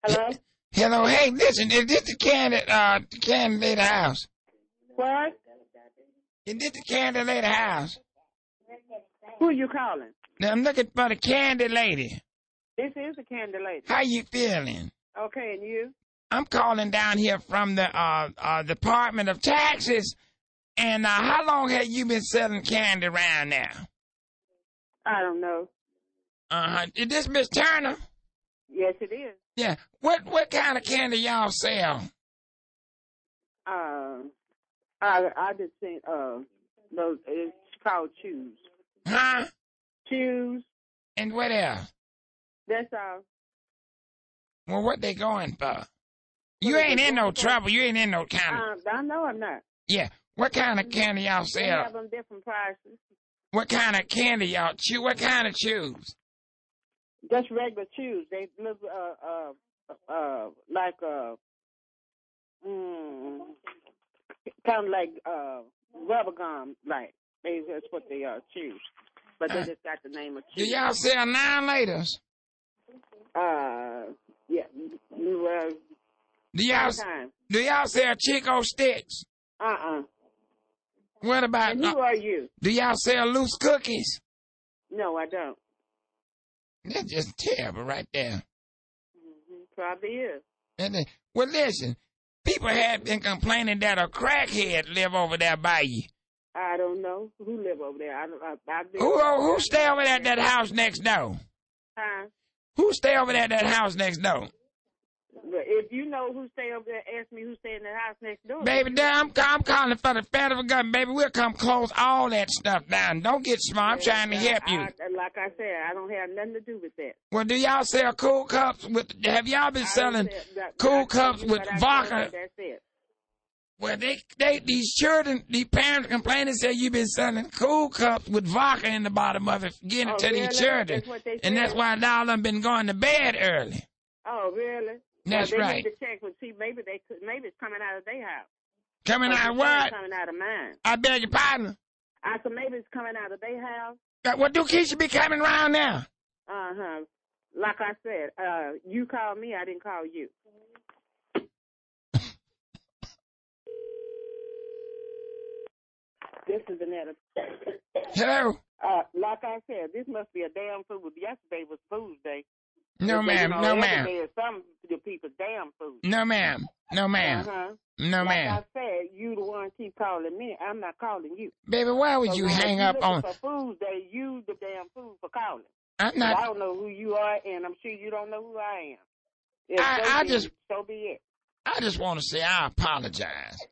Hello? Hello, hey, listen, is this the candidate house? What? Is this the candidate house? Who are you calling? Now, I'm looking for the candy lady. This is the candy lady. How you feeling? Okay, and you? I'm calling down here from the Department of Taxes. And how long have you been selling candy around now? I don't know. Is this Miss Turner? Yes, it is. Yeah. What kind of candy y'all sell? I just think those. It's called Chews. Huh? Chews. And what else? That's all. Well, what they going for? You ain't in no trouble. You ain't in no kind of... I know I'm not. Yeah. What kind of candy y'all They sell? have them different prices. What kind of candy y'all chew? What kind of chews? Just regular Chews. They look like kind of like rubber gum. Like that's what they are. Chews. But they just got the name of Do Chews. y'all sell 9-laters? Yeah. Well, Do y'all sell Chico sticks? What about... And who are you? Do y'all sell loose cookies? No, I don't. That's just terrible right there. Probably is. And then, well, listen, people have been complaining that a crackhead live over there by you. I don't know who live over there. Who stay over there at that house next door? Huh? Who stay over there at that house next door? If you know who stay over there, ask me who stay in the house next door. Baby, I'm calling for the federal government. Baby, we'll come close all that stuff down. Don't get smart. I'm trying to help you. Like I said, I don't have nothing to do with that. Well, do y'all sell cool cups with... Have y'all been selling cool cups with vodka? That's it. Well, these parents complaining say you've been selling cool cups with vodka in the bottom of it, getting it to these children. And that's why all of them been going to bed early. Oh, really? That's right. They need to check and see. Maybe it's coming out of their house. Coming out of what? Coming out of mine. I beg your pardon? I said maybe it's coming out of their house. Well, do Keisha be coming around now? Like I said, you called me. I didn't call you. This is Annetta. Hello? Like I said, this must be a damn food. Yesterday was Food Day. No, ma'am. No, ma'am. Some people's damn food. No, ma'am. No, ma'am. No, ma'am. Like I said, you the one keep calling me. I'm not calling you. Baby, why would you hang up on... For Food Day, you the damn food for calling. I'm not... I don't know who you are, and I'm sure you don't know who I am. So be it. I just want to say I apologize.